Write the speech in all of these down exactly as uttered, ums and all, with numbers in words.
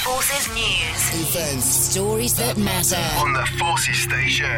Forces News. Events. Stories that matter. On the Forces Station.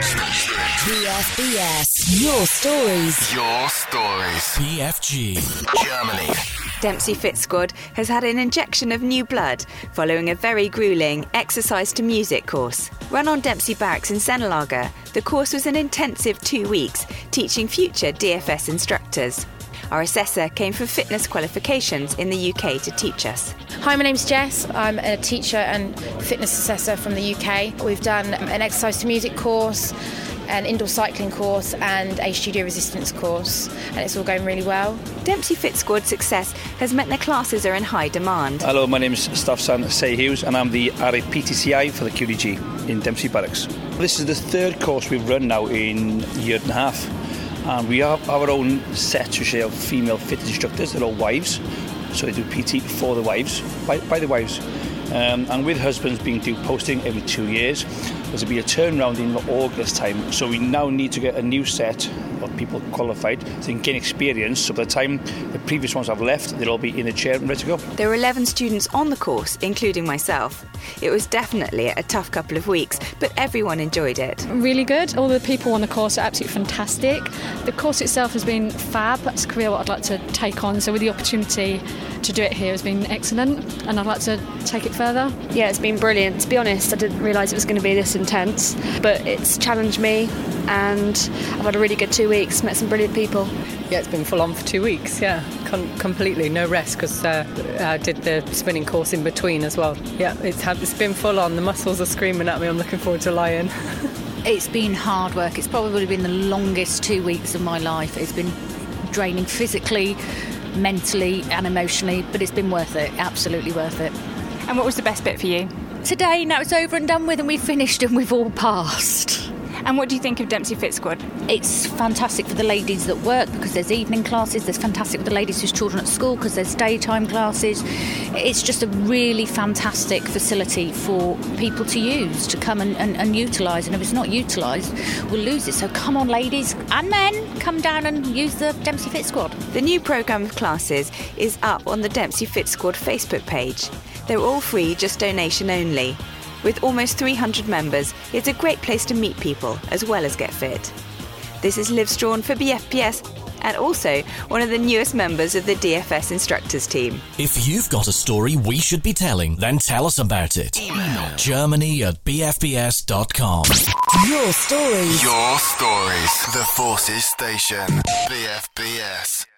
P F B S. Your stories. Your stories. P F G. Germany. Dempsey Fit Squad has had an injection of new blood following a very gruelling exercise to music course. Run on Dempsey Barracks in Sennelager, the course was an intensive two weeks, teaching future D F S instructors. Our assessor came from fitness qualifications in the U K to teach us. Hi, my name's Jess. I'm a teacher and fitness assessor from the U K. We've done an exercise to music course, an indoor cycling course and a studio resistance course, and it's all going really well. Dempsey Fit Squad's success has meant their classes are in high demand. Hello, my name is Stafsan Sayhughes and I'm the R A P T C I for the Q D G in Dempsey Barracks. This is the third course we've run now in a year and a half, and we have our own set to share of female fitness instructors. They're all wives, so they do P T for the wives, by, by the wives. Um, and with husbands being due posting every two years, there'll be a turnaround in August time. So we now need to get a new set of people qualified so they can gain experience. So by the time the previous ones have left, they'll all be in a chair and ready to go. There were eleven students on the course, including myself. It was definitely a tough couple of weeks, but everyone enjoyed it. Really good. All the people on the course are absolutely fantastic. The course itself has been fab. That's a career what I'd like to take on. So with the opportunity to do it here has been excellent, and I'd like to take it further. Yeah, it's been brilliant. To be honest, I didn't realise it was going to be this intense, but it's challenged me and I've had a really good two weeks, met some brilliant people. Yeah, it's been full on for two weeks, yeah, Con- completely, no rest, because uh, I did the spinning course in between as well. Yeah, it's, had, it's been full on, the muscles are screaming at me, I'm looking forward to lying. It's been hard work. It's probably been the longest two weeks of my life. It's been draining physically, mentally and emotionally, but it's been worth it, absolutely worth it. And what was the best bit for you? Today, now it's over and done with and we've finished and we've all passed. And what do you think of Dempsey Fit Squad? It's fantastic for the ladies that work because there's evening classes. There's fantastic for the ladies whose children at school because there's daytime classes. It's just a really fantastic facility for people to use, to come and, and, and utilise. And if it's not utilised, we'll lose it. So come on, ladies and men, come down and use the Dempsey Fit Squad. The new programme of classes is up on the Dempsey Fit Squad Facebook page. They're all free, just donation only. With almost three hundred members, it's a great place to meet people as well as get fit. This is Liv Strawn for B F P S and also one of the newest members of the D F S instructors team. If you've got a story we should be telling, then tell us about it. Email Germany at b f b s dot com. Your stories. Your stories. The Forces Station. B F B S.